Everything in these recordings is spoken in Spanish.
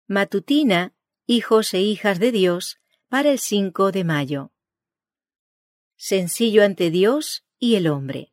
Matutina, hijos e hijas de Dios, para el 5 de mayo. Sencillo ante Dios y el hombre.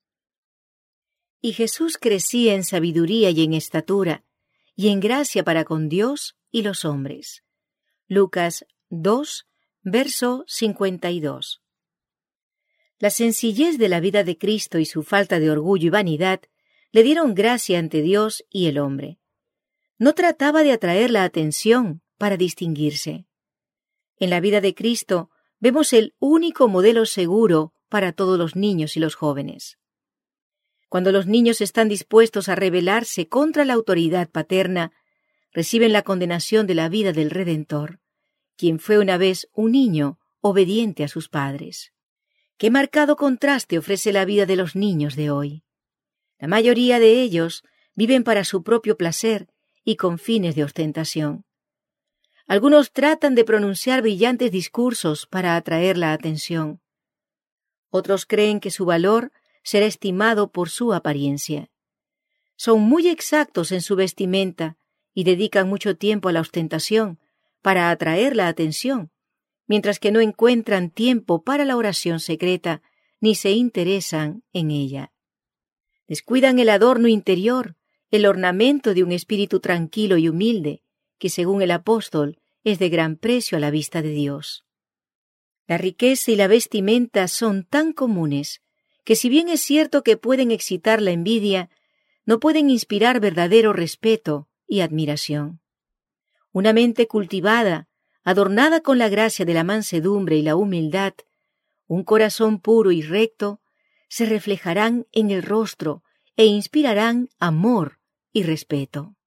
Y Jesús crecía en sabiduría y en estatura, y en gracia para con Dios y los hombres. Lucas 2, verso 52. La sencillez de la vida de Cristo y su falta de orgullo y vanidad le dieron gracia ante Dios y el hombre. No trataba de atraer la atención para distinguirse. En la vida de Cristo vemos el único modelo seguro para todos los niños y los jóvenes. Cuando los niños están dispuestos a rebelarse contra la autoridad paterna, reciben la condenación de la vida del Redentor, quien fue una vez un niño obediente a sus padres. Qué marcado contraste ofrece la vida de los niños de hoy. La mayoría de ellos viven para su propio placer y con fines de ostentación. Algunos tratan de pronunciar brillantes discursos para atraer la atención. Otros creen que su valor será estimado por su apariencia. Son muy exactos en su vestimenta y dedican mucho tiempo a la ostentación para atraer la atención, mientras que no encuentran tiempo para la oración secreta ni se interesan en ella. Descuidan el adorno interior, el ornamento de un espíritu tranquilo y humilde, que según el apóstol es de gran precio a la vista de Dios. La riqueza y la vestimenta son tan comunes que si bien es cierto que pueden excitar la envidia, no pueden inspirar verdadero respeto y admiración. Una mente cultivada, adornada con la gracia de la mansedumbre y la humildad, un corazón puro y recto, se reflejarán en el rostro e inspirarán amor y respeto.